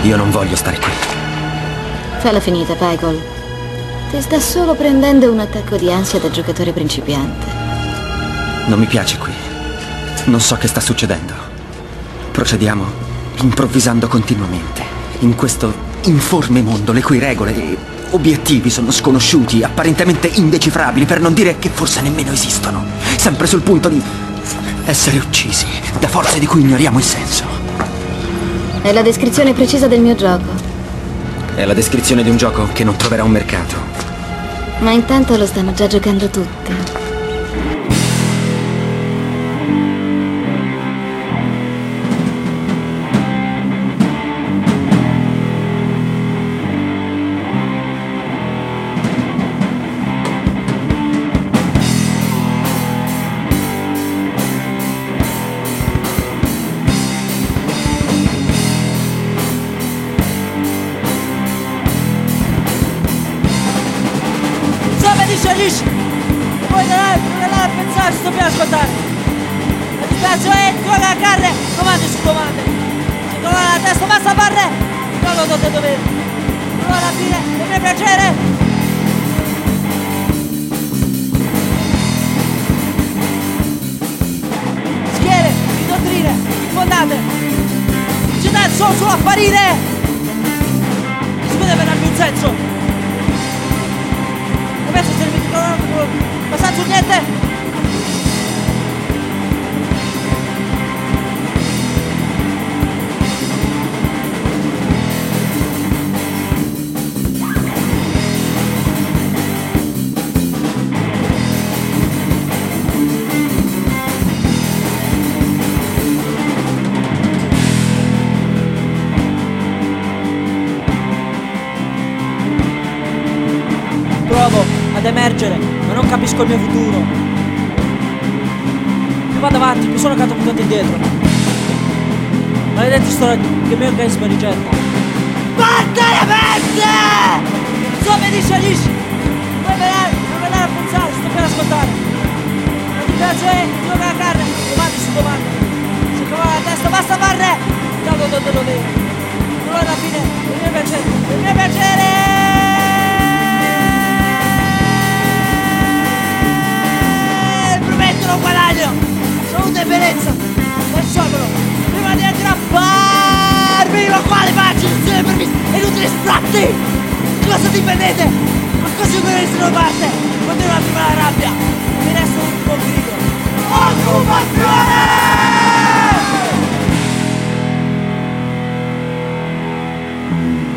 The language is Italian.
Io non voglio stare qui. Falla finita, Pygol. Ti sta solo prendendo un attacco di ansia da giocatore principiante. Non mi piace qui. Non so che sta succedendo. Procediamo improvvisando continuamente in questo informe mondo le cui regole e obiettivi sono sconosciuti, apparentemente indecifrabili, per non dire che forse nemmeno esistono. Sempre sul punto di essere uccisi da forze di cui ignoriamo il senso. È la descrizione precisa del mio gioco. È la descrizione di un gioco che non troverà un mercato. Ma intanto lo stanno già giocando tutti. Dici, puoi andare a pensare, sto per ascoltare. La disperazione è con la carne, comandi su comandi. Se trova la testa basta farne, non lo do te dovere. Non alla fine, per mio piacere. Schiere, di dottrine, infondate. Città sono solo apparire. Scusa per darmi un senso. Penso se mi trovano abbastanza niente. Provo ad emergere, ma non capisco il mio futuro. Io vado avanti, mi sono catapultato indietro. Maledetti storia che il mio organismo rigetta. Parte le pezze! Come dice Alice! Non vedere a pensare, sto per ascoltare. La disperazione gioca la carne, domande su domande. Se trova la testa basta farne! Tanto non te lo vedo. Non alla fine, il mio piacere, il mio piacere! Non guadagno, salute e bellezza, non sciopero, prima di aggrapparmi, ma quale faccio, insieme per inutili sfratti, di cosa dipendete, ma così come nessuno parte, continuo a prima la rabbia, mi resta un ultimo grido, occupazione!